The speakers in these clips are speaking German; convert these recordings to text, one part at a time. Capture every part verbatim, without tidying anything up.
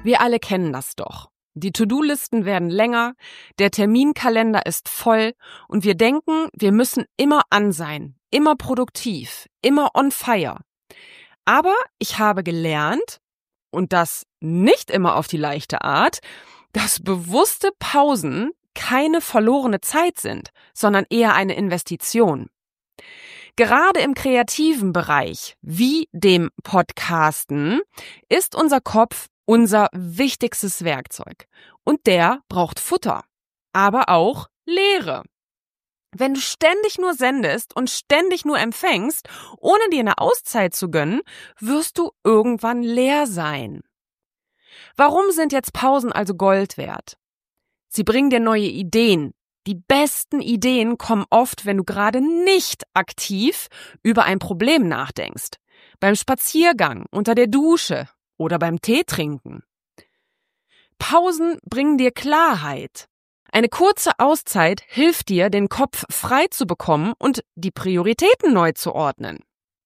Wir alle kennen das doch. Die To-Do-Listen werden länger, der Terminkalender ist voll und wir denken, wir müssen immer an sein, immer produktiv, immer on fire. Aber ich habe gelernt, und das nicht immer auf die leichte Art, dass bewusste Pausen keine verlorene Zeit sind, sondern eher eine Investition. Gerade im kreativen Bereich, wie dem Podcasten, ist unser Kopf unser wichtigstes Werkzeug. Und der braucht Futter, aber auch Leere. Wenn du ständig nur sendest und ständig nur empfängst, ohne dir eine Auszeit zu gönnen, wirst du irgendwann leer sein. Warum sind jetzt Pausen also Gold wert? Sie bringen dir neue Ideen. Die besten Ideen kommen oft, wenn du gerade nicht aktiv über ein Problem nachdenkst. Beim Spaziergang, unter der Dusche oder beim Tee trinken. Pausen bringen dir Klarheit. Eine kurze Auszeit hilft dir, den Kopf frei zu bekommen und die Prioritäten neu zu ordnen.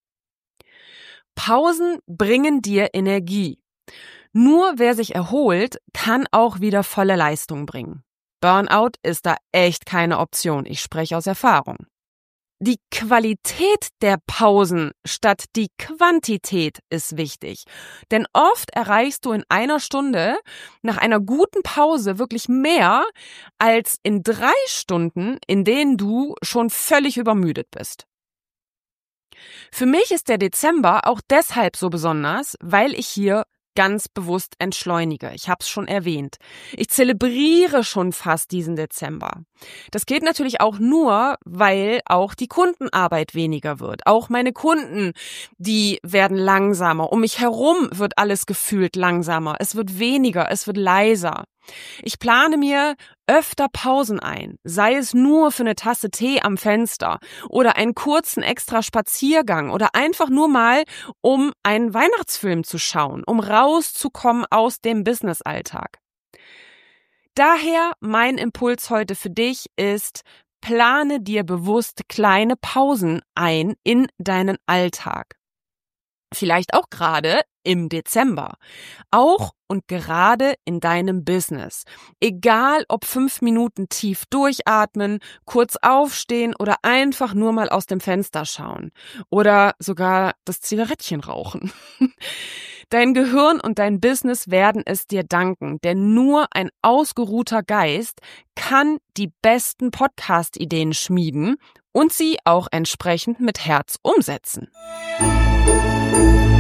Pausen bringen dir Energie. Nur wer sich erholt, kann auch wieder volle Leistung bringen. Burnout ist da echt keine Option. Ich spreche aus Erfahrung. Die Qualität der Pausen statt die Quantität ist wichtig. Denn oft erreichst du in einer Stunde nach einer guten Pause wirklich mehr als in drei Stunden, in denen du schon völlig übermüdet bist. Für mich ist der Dezember auch deshalb so besonders, weil ich hier ganz bewusst entschleunige. Ich habe es schon erwähnt. Ich zelebriere schon fast diesen Dezember. Das geht natürlich auch nur, weil auch die Kundenarbeit weniger wird. Auch meine Kunden, die werden langsamer. Um mich herum wird alles gefühlt langsamer. Es wird weniger, es wird leiser. Ich plane mir öfter Pausen ein, sei es nur für eine Tasse Tee am Fenster oder einen kurzen extra Spaziergang oder einfach nur mal, um einen Weihnachtsfilm zu schauen, um rauszukommen aus dem Businessalltag. Daher mein Impuls heute für dich ist, plane dir bewusst kleine Pausen ein in deinen Alltag. Vielleicht auch gerade im Dezember. Auch und gerade in deinem Business. Egal ob fünf Minuten tief durchatmen, kurz aufstehen oder einfach nur mal aus dem Fenster schauen. Oder sogar das Zigarettchen rauchen. Dein Gehirn und dein Business werden es dir danken, denn nur ein ausgeruhter Geist kann die besten Podcast-Ideen schmieden und sie auch entsprechend mit Herz umsetzen.